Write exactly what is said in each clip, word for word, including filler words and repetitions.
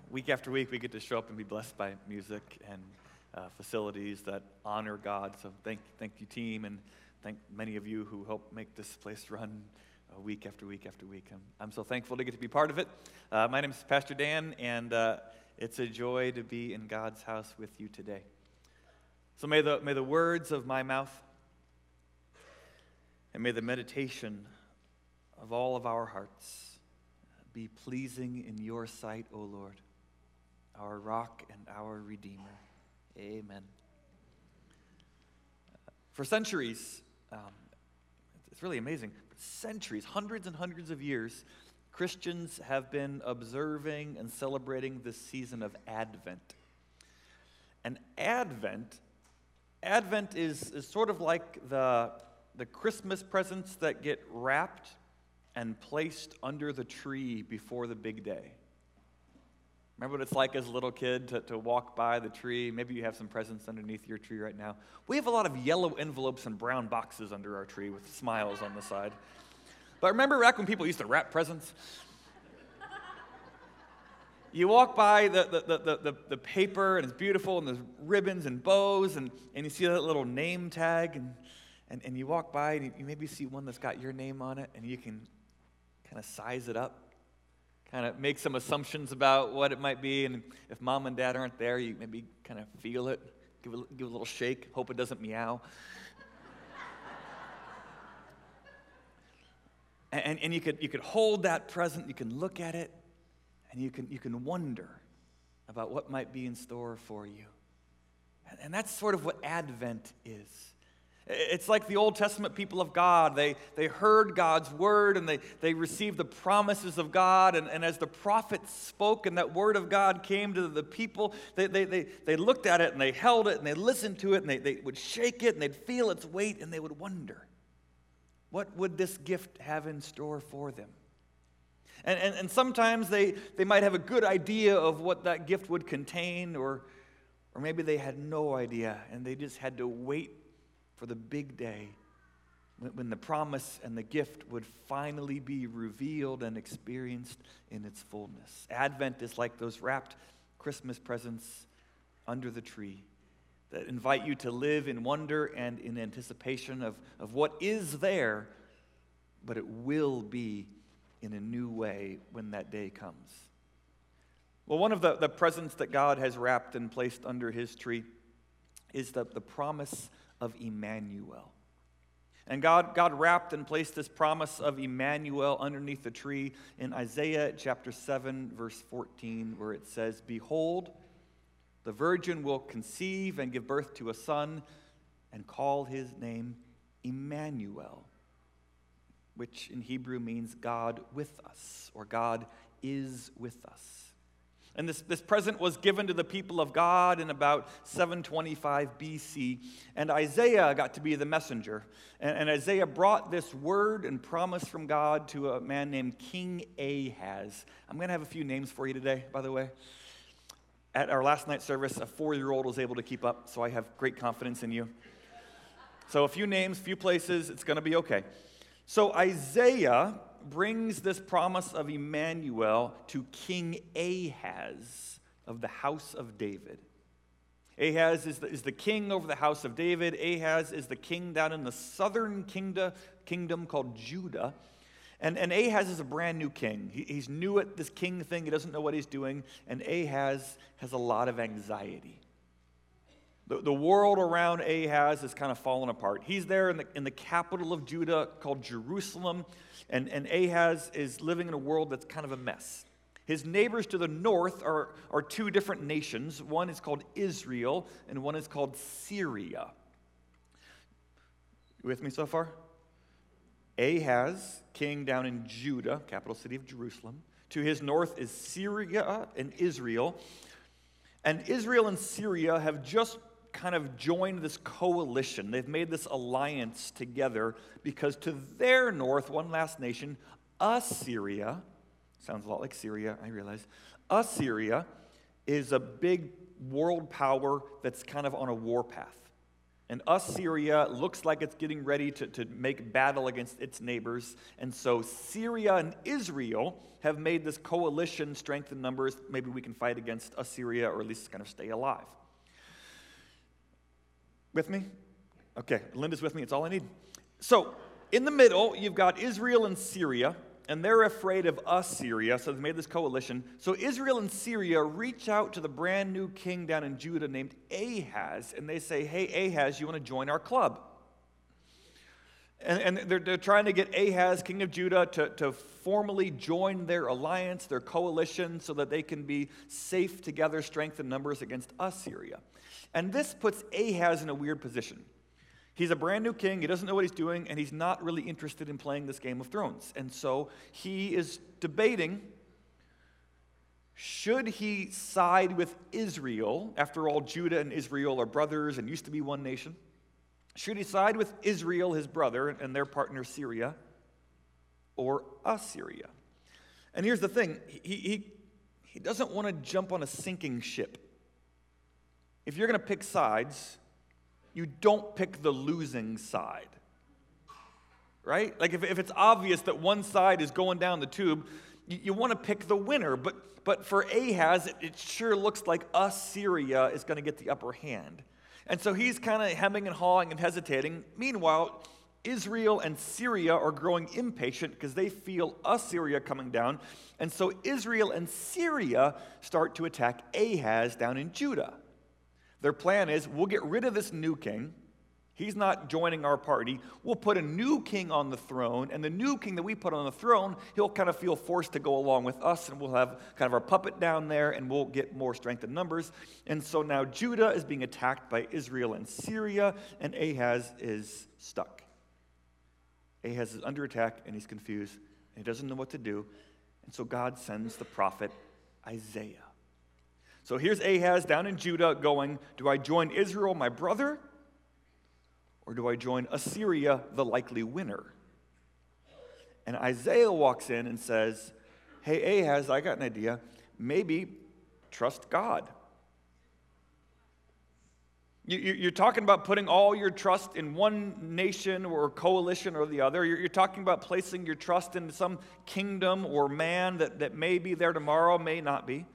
week after week, we get to show up and be blessed by music and uh, facilities that honor God. So thank, thank you, team, and thank many of you who help make this place run uh, week after week after week. I'm, I'm so thankful to get to be part of it. Uh, my name is Pastor Dan, and uh, it's a joy to be in God's house with you today. So may the may the words of my mouth and may the meditation of all of our hearts be pleasing in your sight, O Lord, our rock and our Redeemer. Amen. For centuries, um, it's really amazing, for centuries, hundreds and hundreds of years, Christians have been observing and celebrating this season of Advent. And Advent, Advent is, is sort of like the, the Christmas presents that get wrapped and placed under the tree before the big day. Remember what it's like as a little kid to, to walk by the tree? Maybe you have some presents underneath your tree right now. We have a lot of yellow envelopes and brown boxes under our tree with smiles on the side. But remember back when people used to wrap presents? You walk by the, the, the, the, the paper, and it's beautiful, and there's ribbons and bows, and, and you see that little name tag, and, and, and you walk by, and you, you maybe see one that's got your name on it, and you can kind of size it up, kind of make some assumptions about what it might be, and if mom and dad aren't there, you maybe kind of feel it, give it, give it a little shake, hope it doesn't meow. and and you could you could hold that present, you can look at it, and you can you can wonder about what might be in store for you. And, and that's sort of what Advent is. It's like the Old Testament people of God. They, they heard God's word, and they, they received the promises of God. And, and as the prophets spoke and that word of God came to the people, they, they, they, they looked at it and they held it and they listened to it, and they, they would shake it and they'd feel its weight, and they would wonder, what would this gift have in store for them? And, and, and sometimes they, they might have a good idea of what that gift would contain, or, or maybe they had no idea and they just had to wait for the big day when the promise and the gift would finally be revealed and experienced in its fullness. Advent is like those wrapped Christmas presents under the tree that invite you to live in wonder and in anticipation of, of what is there, but it will be in a new way when that day comes. Well, one of the, the presents that God has wrapped and placed under his tree is the, the promise of Emmanuel. And God, God wrapped and placed this promise of Emmanuel underneath the tree in Isaiah chapter seven, verse fourteen, where it says, "Behold, the virgin will conceive and give birth to a son, and call his name Emmanuel," which in Hebrew means God with us, or God is with us. And this, this present was given to the people of God in about seven twenty-five B C. And Isaiah got to be the messenger. And, and Isaiah brought this word and promise from God to a man named King Ahaz. I'm going to have a few names for you today, by the way. At our last night service, a four-year-old was able to keep up, so I have great confidence in you. So a few names, few places, it's going to be okay. So Isaiah brings this promise of Emmanuel to King Ahaz of the house of David. Ahaz is the, is the king over the house of David. Ahaz is the king down in the southern kingdom, kingdom called Judah. And, and Ahaz is a brand new king. He, he's new at this king thing. He doesn't know what he's doing. And Ahaz has a lot of anxiety. The, the world around Ahaz is kind of falling apart. He's there in the, in the capital of Judah called Jerusalem, and, and Ahaz is living in a world that's kind of a mess. His neighbors to the north are, are two different nations. One is called Israel, and one is called Syria. You with me so far? Ahaz, king down in Judah, capital city of Jerusalem. To his north is Syria and Israel. And Israel and Syria have just kind of joined this coalition. They've made this alliance together because to their north, one last nation, Assyria, sounds a lot like Syria, I realize, Assyria is a big world power that's kind of on a war path. And Assyria looks like it's getting ready to, to make battle against its neighbors. And so Syria and Israel have made this coalition, strength in numbers. Maybe we can fight against Assyria, or at least kind of stay alive. With me? Okay, Linda's with me. It's all I need. So in the middle, you've got Israel and Syria, and they're afraid of Assyria, so they've made this coalition. So Israel and Syria reach out to the brand new king down in Judah named Ahaz, and they say, hey, Ahaz, you want to join our club? And, and they're, they're trying to get Ahaz, king of Judah, to, to formally join their alliance, their coalition, so that they can be safe together, strength in numbers against Assyria. And this puts Ahaz in a weird position. He's a brand new king, he doesn't know what he's doing, and he's not really interested in playing this Game of Thrones. And so he is debating, should he side with Israel? After all, Judah and Israel are brothers and used to be one nation. Should he side with Israel, his brother, and their partner Syria, or Assyria? And here's the thing, he, he, he doesn't want to jump on a sinking ship. If you're going to pick sides, you don't pick the losing side, right? Like if, if it's obvious that one side is going down the tube, you, you want to pick the winner. But, but for Ahaz, it, it sure looks like Assyria is going to get the upper hand. And so he's kind of hemming and hawing and hesitating. Meanwhile, Israel and Syria are growing impatient because they feel Assyria coming down. And so Israel and Syria start to attack Ahaz down in Judah. Their plan is, we'll get rid of this new king. He's not joining our party. We'll put a new king on the throne, and the new king that we put on the throne, he'll kind of feel forced to go along with us, and we'll have kind of our puppet down there, and we'll get more strength in numbers. And so now Judah is being attacked by Israel and Syria, and Ahaz is stuck. Ahaz is under attack, and he's confused, and he doesn't know what to do. And so God sends the prophet Isaiah. So here's Ahaz down in Judah going, do I join Israel, my brother, or do I join Assyria, the likely winner? And Isaiah walks in and says, hey, Ahaz, I got an idea. Maybe trust God. You're talking about putting all your trust in one nation or coalition or the other. You're talking about placing your trust in some kingdom or man that, that may be there tomorrow, may not be.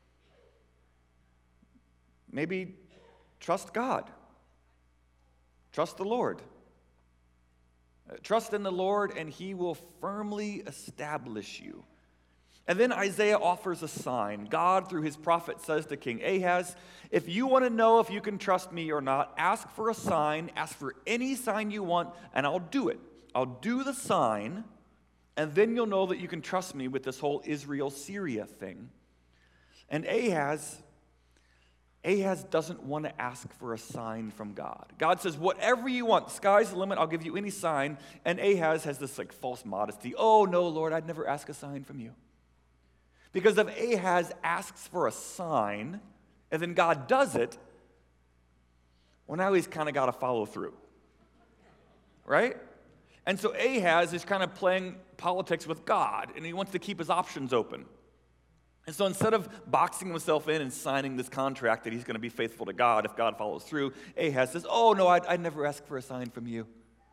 Maybe trust God. Trust the Lord. Trust in the Lord, and he will firmly establish you. And then Isaiah offers a sign. God, through his prophet, says to King Ahaz, if you want to know if you can trust me or not, ask for a sign, ask for any sign you want, and I'll do it. I'll do the sign, and then you'll know that you can trust me with this whole Israel-Syria thing. And Ahaz, Ahaz doesn't want to ask for a sign from God. God says, whatever you want, sky's the limit, I'll give you any sign. And Ahaz has this like false modesty. Oh, no, Lord, I'd never ask a sign from you. Because if Ahaz asks for a sign, and then God does it, well, now he's kind of got to follow through. Right? And so Ahaz is kind of playing politics with God, and he wants to keep his options open. And so instead of boxing himself in and signing this contract that he's going to be faithful to God if God follows through, Ahaz says, oh, no, I'd, I'd never ask for a sign from you.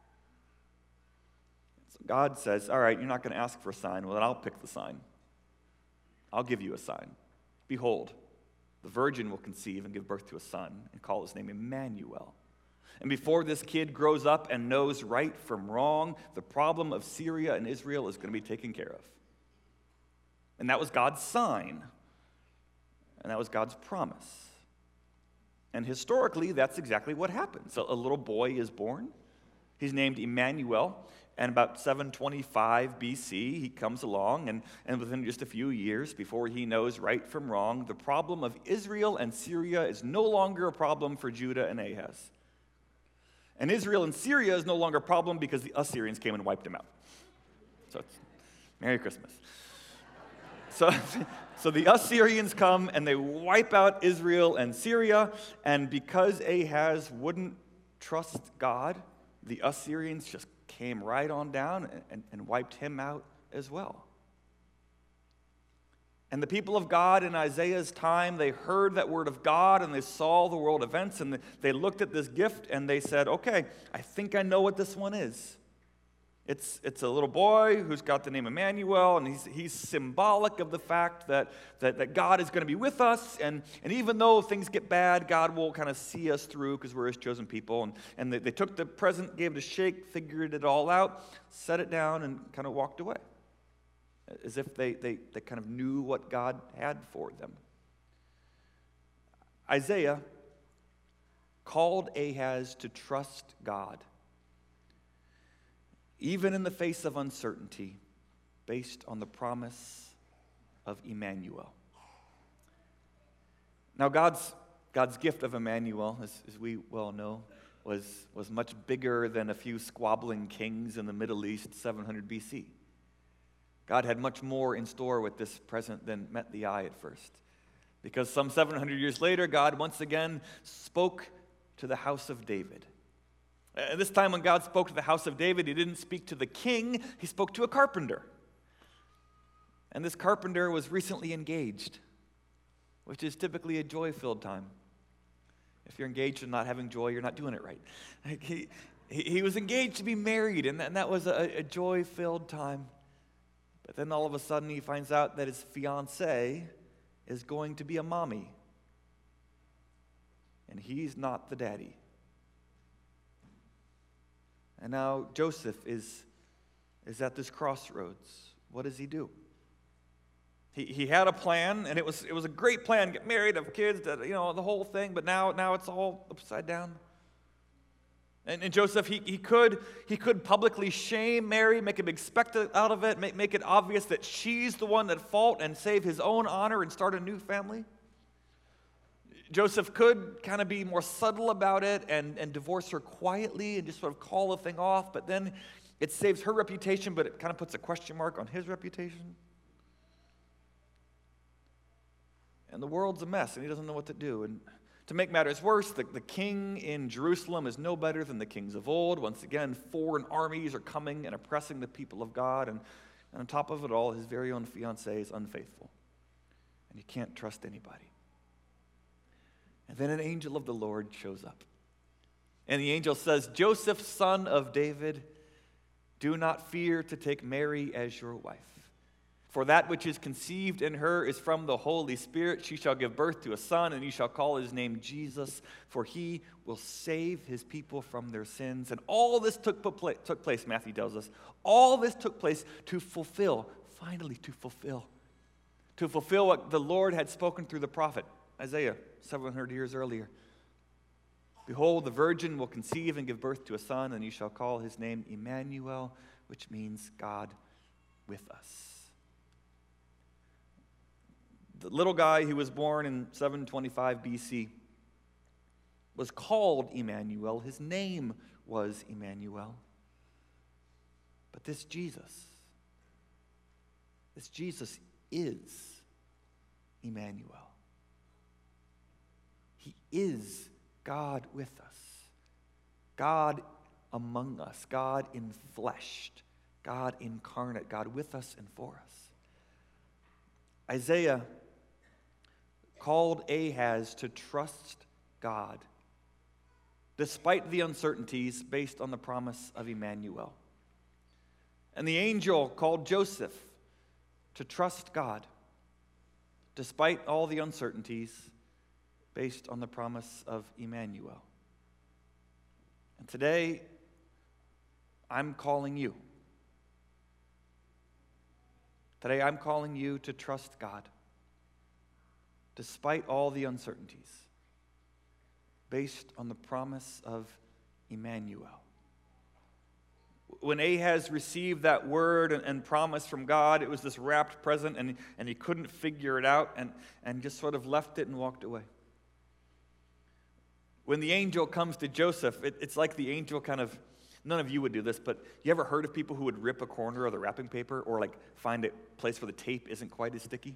So God says, all right, you're not going to ask for a sign. Well, then I'll pick the sign. I'll give you a sign. Behold, the virgin will conceive and give birth to a son and call his name Emmanuel. And before this kid grows up and knows right from wrong, the problem of Syria and Israel is going to be taken care of. And that was God's sign. And that was God's promise. And historically, that's exactly what happened. So a little boy is born. He's named Emmanuel. And about seven twenty-five B C, he comes along, and, and within just a few years, before he knows right from wrong, the problem of Israel and Syria is no longer a problem for Judah and Ahaz. And Israel and Syria is no longer a problem because the Assyrians came and wiped them out. So it's Merry Christmas. So, so the Assyrians come and they wipe out Israel and Syria, and because Ahaz wouldn't trust God, the Assyrians just came right on down and, and, and wiped him out as well. And the people of God in Isaiah's time, they heard that word of God and they saw the world events and they looked at this gift and they said, okay, I think I know what this one is. It's, it's a little boy who's got the name Emmanuel, and he's, he's symbolic of the fact that, that, that God is going to be with us, and, and even though things get bad, God will kind of see us through because we're his chosen people. And, and they, they took the present, gave it a shake, figured it all out, set it down, and kind of walked away, as if they, they, they kind of knew what God had for them. Isaiah called Ahaz to trust God, even in the face of uncertainty, based on the promise of Emmanuel. Now, God's, God's gift of Emmanuel, as, as we well know, was, was much bigger than a few squabbling kings in the Middle East, seven hundred B C. God had much more in store with this present than met the eye at first. Because some seven hundred years later, God once again spoke to the house of David. And this time when God spoke to the house of David, he didn't speak to the king, he spoke to a carpenter. And this carpenter was recently engaged, which is typically a joy-filled time. If you're engaged and not having joy, you're not doing it right. He, he, he was engaged to be married, and that, and that was a, a joy-filled time. But then all of a sudden he finds out that his fiancée is going to be a mommy. And he's not the daddy. And now Joseph is, is at this crossroads. What does he do? He, he had a plan, and it was, it was a great plan. Get married, have kids, you know, the whole thing. But now, now it's all upside down. And, and Joseph, he, he, could, he could publicly shame Mary, make a big spectacle out of it, make, make it obvious that she's the one at fault and save his own honor and start a new family. Joseph could kind of be more subtle about it and, and divorce her quietly and just sort of call the thing off, but then it saves her reputation, but it kind of puts a question mark on his reputation. And the world's a mess, and he doesn't know what to do. And to make matters worse, the, the king in Jerusalem is no better than the kings of old. Once again, foreign armies are coming and oppressing the people of God, and, and on top of it all, his very own fiancée is unfaithful, and he can't trust anybody. And then an angel of the Lord shows up. And the angel says, Joseph, son of David, do not fear to take Mary as your wife. For that which is conceived in her is from the Holy Spirit. She shall give birth to a son, and you shall call his name Jesus, for he will save his people from their sins. And all this took, took place, Matthew tells us, all this took place to fulfill, finally to fulfill, to fulfill what the Lord had spoken through the prophet Isaiah seven hundred years earlier. Behold, the virgin will conceive and give birth to a son, and you shall call his name Emmanuel, which means God with us. The little guy who was born in seven twenty-five B C was called Emmanuel. His name was Emmanuel. But this Jesus, this Jesus is Emmanuel. He is God with us, God among us, God enfleshed, God incarnate, God with us and for us. Isaiah called Ahaz to trust God despite the uncertainties based on the promise of Emmanuel. And the angel called Joseph to trust God despite all the uncertainties based on the promise of Emmanuel. And today, I'm calling you. Today, I'm calling you to trust God, despite all the uncertainties, based on the promise of Emmanuel. When Ahaz received that word and, and promise from God, it was this wrapped present, and, and he couldn't figure it out, and, and just sort of left it and walked away. When the angel comes to Joseph, it, it's like the angel kind of, none of you would do this, but you ever heard of people who would rip a corner of the wrapping paper or like find a place where the tape isn't quite as sticky?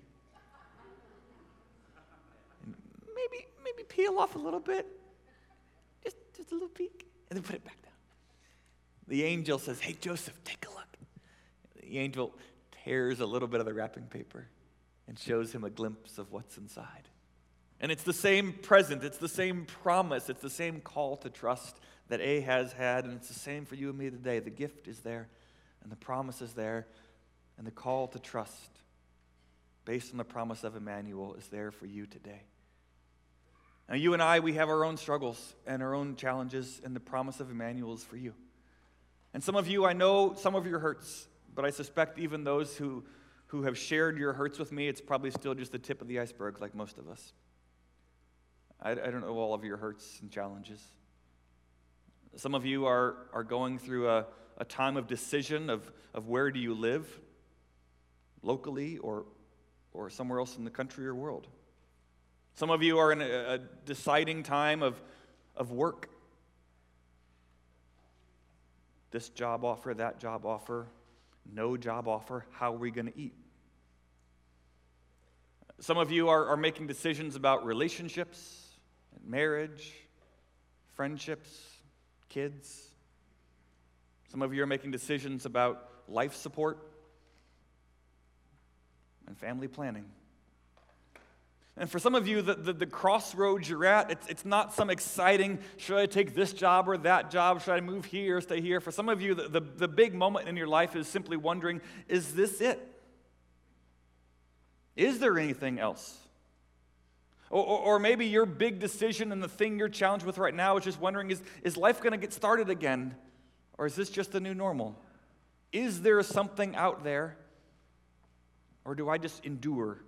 And maybe, maybe peel off a little bit, just, just a little peek, and then put it back down. The angel says, hey, Joseph, take a look. The angel tears a little bit of the wrapping paper and shows him a glimpse of what's inside. And it's the same present, it's the same promise, it's the same call to trust that Ahaz had, and it's the same for you and me today. The gift is there, and the promise is there, and the call to trust, based on the promise of Emmanuel, is there for you today. Now, you and I, we have our own struggles and our own challenges, and the promise of Emmanuel is for you. And some of you, I know some of your hurts, but I suspect even those who, who have shared your hurts with me, it's probably still just the tip of the iceberg, like most of us. I, I don't know all of your hurts and challenges. Some of you are, are going through a, a time of decision of, of where do you live, locally or, or somewhere else in the country or world. Some of you are in a, a deciding time of, of work. This job offer, that job offer, no job offer, how are we going to eat? Some of you are, are making decisions about relationships, marriage, friendships, kids. Some of you are making decisions about life support and family planning. And for some of you, the, the, the crossroads you're at, it's, it's not some exciting, should I take this job or that job? Should I move here or stay here? For some of you, the, the, the big moment in your life is simply wondering, is this it? Is there anything else? Or, or, or maybe your big decision and the thing you're challenged with right now is just wondering, is, is life going to get started again? Or is this just the new normal? Is there something out there? Or do I just endure?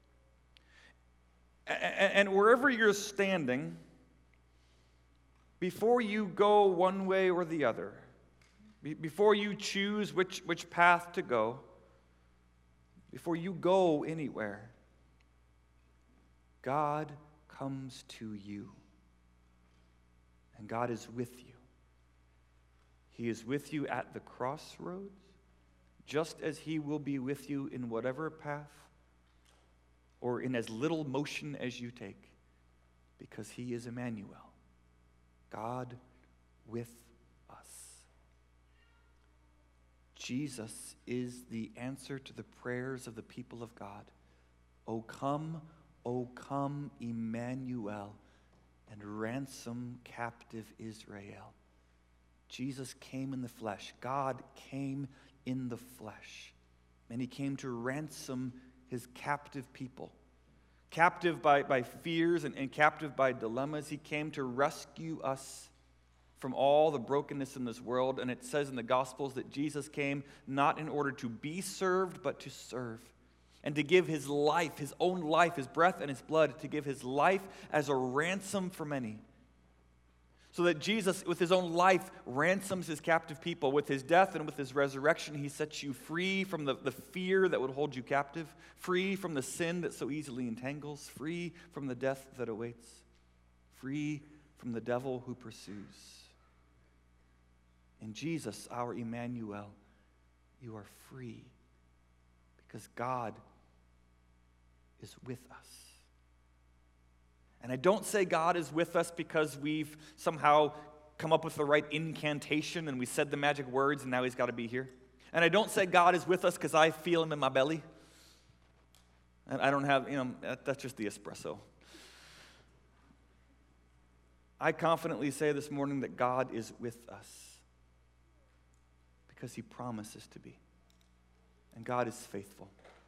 And wherever you're standing, before you go one way or the other, before you choose which, which path to go, before you go anywhere, God comes to you. And God is with you. He is with you at the crossroads, just as He will be with you in whatever path or in as little motion as you take, because He is Emmanuel, God with us. Jesus is the answer to the prayers of the people of God. O come, O come, Emmanuel, and ransom captive Israel. Jesus came in the flesh. God came in the flesh. And He came to ransom His captive people. Captive by, by fears and, and captive by dilemmas. He came to rescue us from all the brokenness in this world. And it says in the Gospels that Jesus came not in order to be served, but to serve. And to give His life, His own life, His breath and His blood, to give His life as a ransom for many. So that Jesus, with His own life, ransoms His captive people. With His death and with His resurrection, He sets you free from the, the fear that would hold you captive, free from the sin that so easily entangles, free from the death that awaits, free from the devil who pursues. In Jesus, our Emmanuel, you are free because God is with us. And I don't say God is with us because we've somehow come up with the right incantation and we said the magic words and now He's got to be here. And I don't say God is with us because I feel Him in my belly. And I don't have, you know, that, that's just the espresso. I confidently say this morning that God is with us because He promises to be. And God is faithful.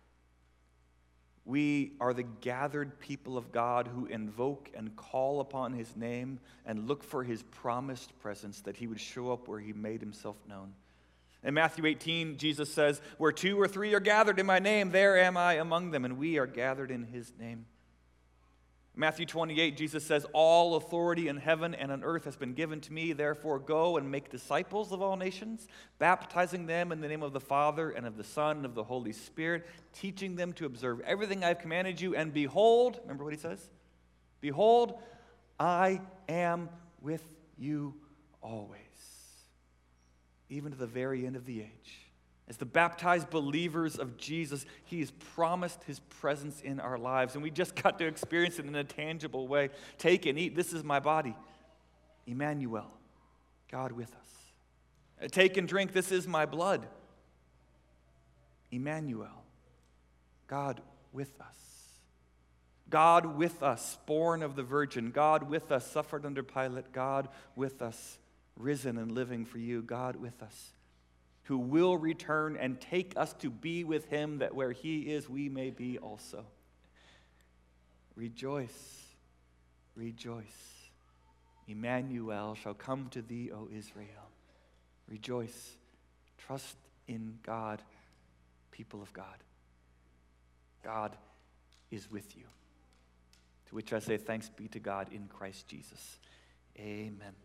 We are the gathered people of God who invoke and call upon His name and look for His promised presence, that He would show up where He made Himself known. In Matthew eighteen, Jesus says, where two or three are gathered in my name, there am I among them, and we are gathered in His name. Matthew twenty-eight, Jesus says, all authority in heaven and on earth has been given to me. Therefore, go and make disciples of all nations, baptizing them in the name of the Father and of the Son and of the Holy Spirit, teaching them to observe everything I've commanded you. And behold, remember what He says? Behold, I am with you always, even to the very end of the age. As the baptized believers of Jesus, He has promised His presence in our lives, and we just got to experience it in a tangible way. Take and eat. This is my body. Emmanuel, God with us. Take and drink. This is my blood. Emmanuel, God with us. God with us, born of the Virgin. God with us, suffered under Pilate. God with us, risen and living for you. God with us, who will return and take us to be with him, that where he is, we may be also. Rejoice, rejoice. Emmanuel shall come to thee, O Israel. Rejoice, trust in God, people of God. God is with you. To which I say, thanks be to God in Christ Jesus. Amen.